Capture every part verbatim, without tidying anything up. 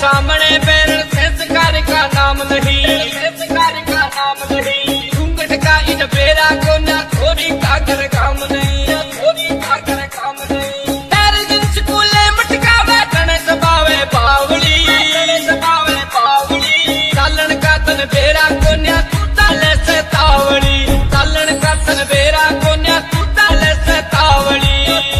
सामने पैर संस्कार का नाम नहीं, संस्कार का नाम नहीं। घूंघट का इन बेरा को ना थोड़ी काकर काम नहीं, थोड़ी काकर काम नहीं। पैर जिन स्कूले मटकावे गणेश बावे बावली, गणेश बावे बावली। चालन का तन बेरा को ना तू ताले से तावड़ी, चालन का तन बेरा को ना तू ताले से तावड़ी।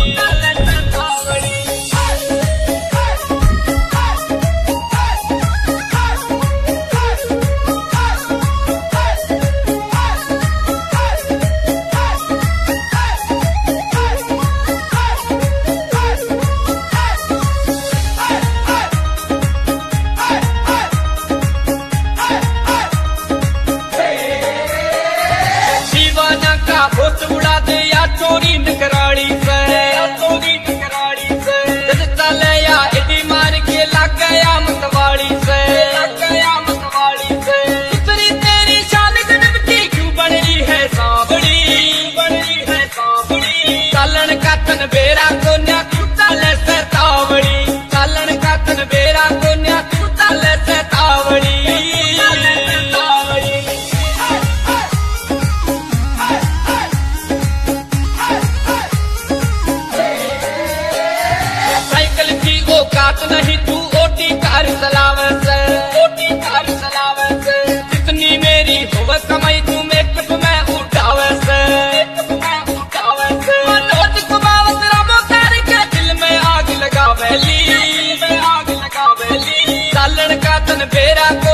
होश उड़ा दे या चोरी नकराड़ी से, चोरी नकराड़ी से। जद चले या इडी मार के लग गया मतवाड़ी से, लग गया मतवाड़ी से। इतनी तेरी शान जन्म की क्यों बन रही है सांवड़ी, बन रही है सांवड़ी। चालन का तन बेरा को न्या तू ताले से तावड़ी, चालन का तन बेरा को न्या तू ताले से तावड़ी। काट नहीं तू ओटी कार चलावे से, ओटी कार चलावे से। जितनी मेरी होवे कमाई तू मेकअप में उठावे से, मेकअप में उठावे से। मनोज कुमावत रामो कार के दिल में आग लगावेली, दिल में आग लगावेली। चालन का तन बेरा